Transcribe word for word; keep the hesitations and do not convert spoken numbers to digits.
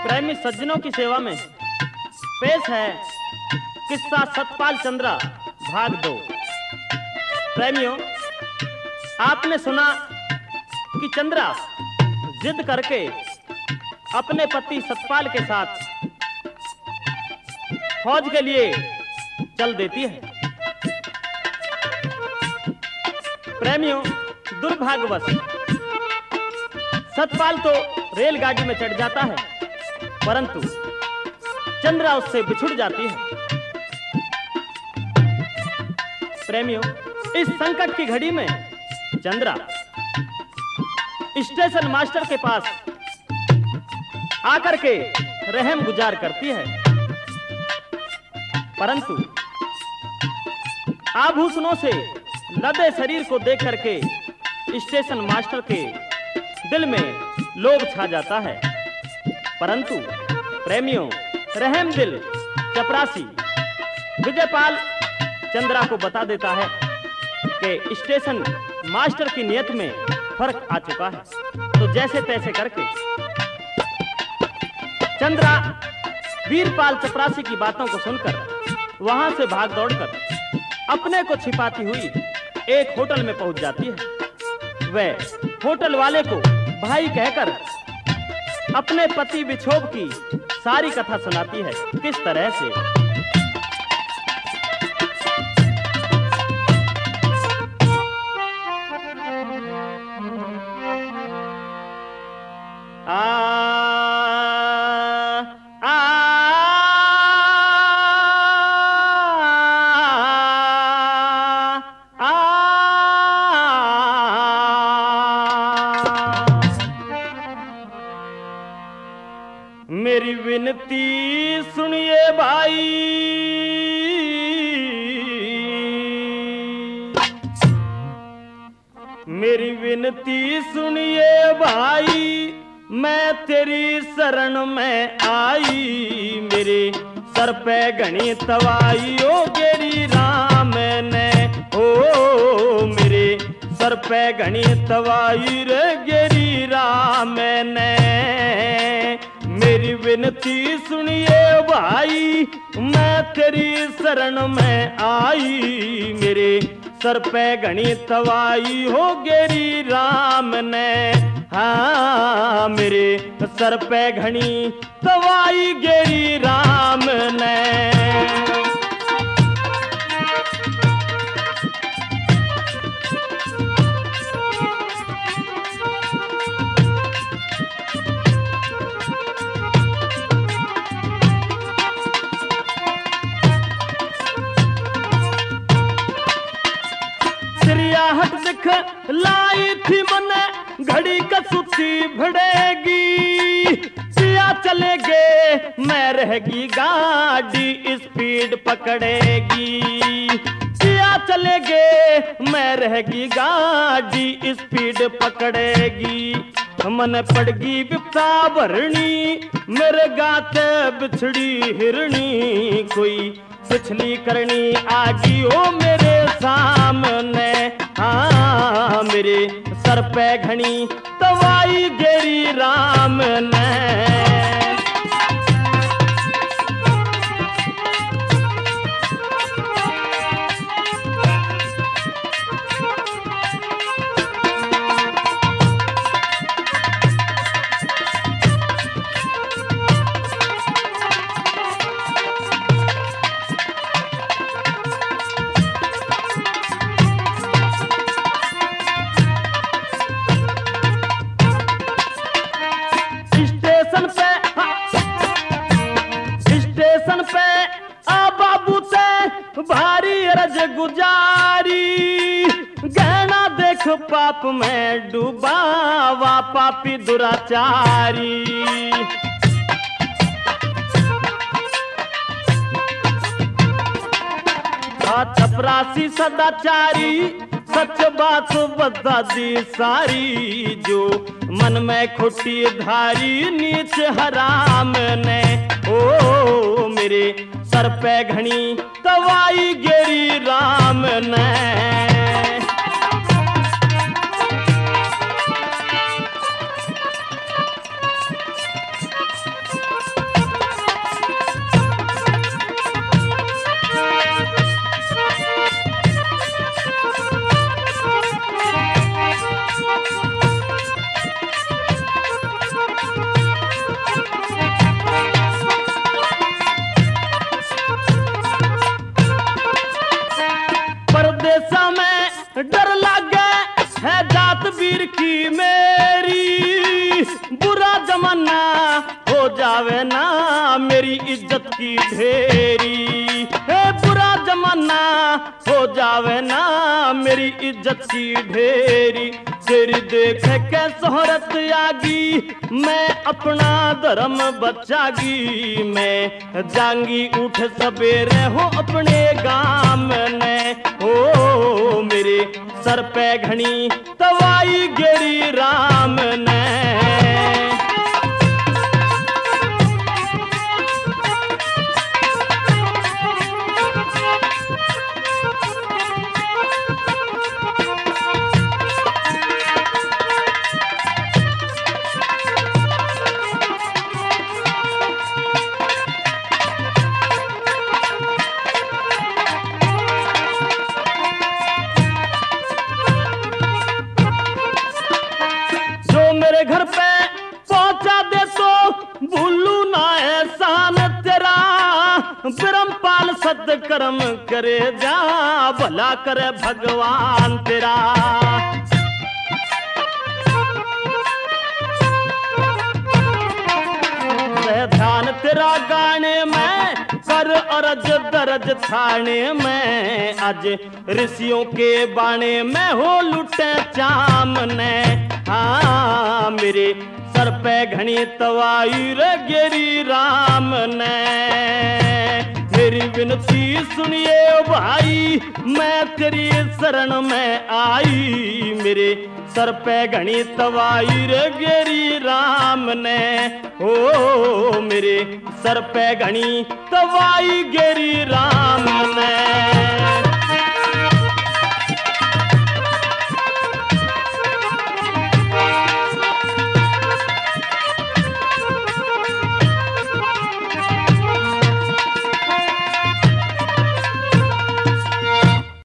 प्रेमी सज्जनों की सेवा में पेश है किस्सा सतपाल चंद्रा भाग दो। प्रेमियों, आपने सुना कि चंद्रा जिद करके अपने पति सतपाल के साथ फौज के लिए चल देती है। प्रेमियों, दुर्भाग्यवश सतपाल तो रेलगाड़ी में चढ़ जाता है, परंतु चंद्रा उससे बिछुड़ जाती है। प्रेमियों, इस संकट की घड़ी में चंद्रा स्टेशन मास्टर के पास आकर के रहम गुजार करती है, परंतु आभूषणों से लदे शरीर को देख करके स्टेशन मास्टर के दिल में लोभ छा जाता है। परंतु प्रेमियों, रहम दिल चपरासी विजयपाल चंद्रा को बता देता है कि स्टेशन मास्टर की नियत में फर्क आ चुका है। तो जैसे तैसे करके चंद्रा वीरपाल चपरासी की बातों को सुनकर वहां से भाग दौड़कर अपने को छिपाती हुई एक होटल में पहुंच जाती है। वह होटल वाले को भाई कहकर अपने पति विछोभ की सारी कथा सुनाती है। किस तरह से आ, आ, आ, मेरी विनती सुनिए भाई, मेरी विनती सुनिए भाई, मैं तेरी शरण में आई। मेरे सर पे घनी तवाई ओ गेरी राम ने, ओ मेरे सर पे घनी तवाई रे गेरी राम ने। मेरी विनती सुनिए भाई, मैं तेरी शरण में आई। मेरे सर पे घनी तवाई हो गेरी राम ने। हाँ, मेरे सर पे घनी तवाई गेरी राम ने। हट दिख लाई थी मने घड़ी कसुती भड़ेगी। पिया चलेगे मैं रहेगी गाड़ी स्पीड पकड़ेगी। पिया चलेगे मैं रहेगी गाड़ी स्पीड पकड़ेगी। मन पड़गी विपता भरनी मेरे गाते बिछड़ी हिरणी। कोई पिछली करनी आगी ओ मेरे सामने। हाँ, मेरे सर पे घनी तवाई गेरी राम ने। भारी अरज गुजारी गहना देख पाप में डूबावा पापी दुराचारी। चपरासी सदाचारी सच बात बता दी सारी। जो मन में खोटी धारी नीच हराम ने। ओ मेरे सर पे घनी तवाई गेरी राम ने। जमाना हो जावे ना मेरी इज्जत की ढेरी। हे बुरा जमाना हो जावे ना मेरी इज्जत की ढेरी। तेरी देख के शोहरत आगी मैं अपना धर्म बचागी। मैं जांगी उठ सवेरे हो अपने गांव ने। ओ मेरे सर पे घनी तवाई गेरी राम ने। घर पे पहुंचा दे तो भूलू ना एहसान तेरा। ब्रह्मपाल सत्कर्म करे जा भला करे भगवान तेरा। ध्यान तेरा गाने में कर अरज दरज थाने में। आज ऋषियों के बाणे में हो लुटे चामने। हाँ मेरे सर पे घनी तवाई रे गेरी राम ने। मेरी विनती सुनिए भाई मैं तेरी शरण में आई। मेरे सर पे घनी तवाई रे गेरी राम ने। ओ मेरे सर पे घनी तवाई गेरी राम ने।